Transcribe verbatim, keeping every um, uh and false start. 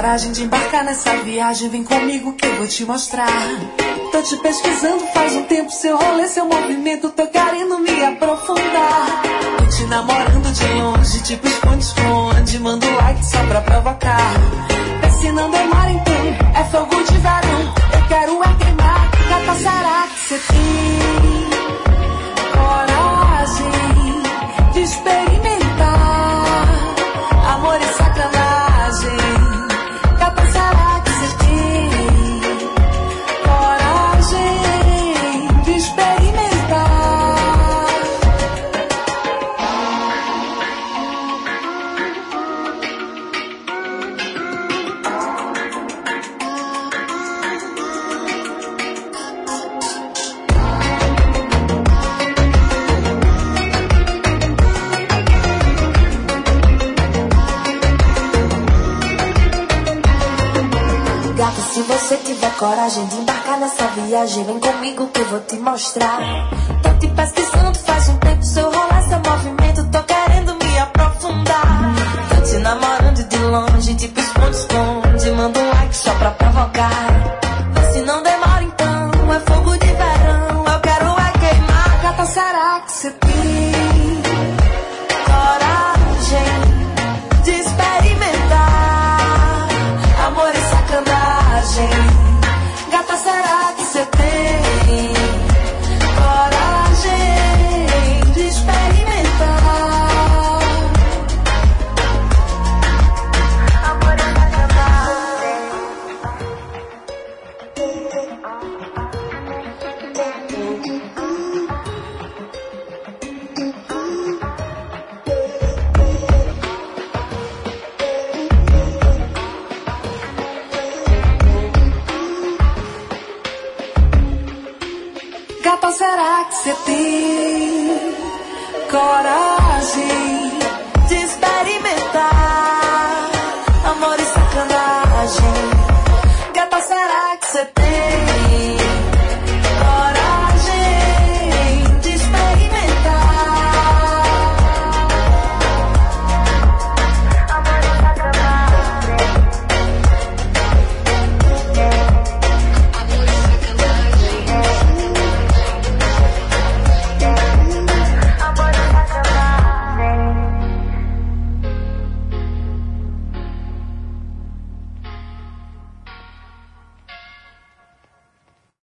coragem de embarcar nessa viagem. Vem comigo que eu vou te mostrar. Tô te pesquisando faz um tempo, seu rolê, seu movimento, tô querendo me aprofundar. Tô te namorando de longe, tipo esconde-esconde, manda um like só pra provocar. Vê se não demora então, é fogo de verão, eu quero é queimar. Gata, será que cê tem coragem de experimentar amor e sacanagem? Gata, será que cê tem coragem de experimentar? Gata, se você tiver coragem de embarcar nessa viagem, vem comigo que eu vou te mostrar. Tô te pesquisando faz um tempo, seu rolê, seu movimento, tô querendo me aprofundar. Tô te namorando de longe, tipo esconde-esconde, manda um like só pra provocar. Vê se não demora então, é fogo de verão, eu quero é queimar. Gata, será que cê tem coragem de experimentar amor e sacanagem? Gata, será que cê tem coragem de experimentar amor e sacanagem? Gata, será que cê tem coragem de experimentar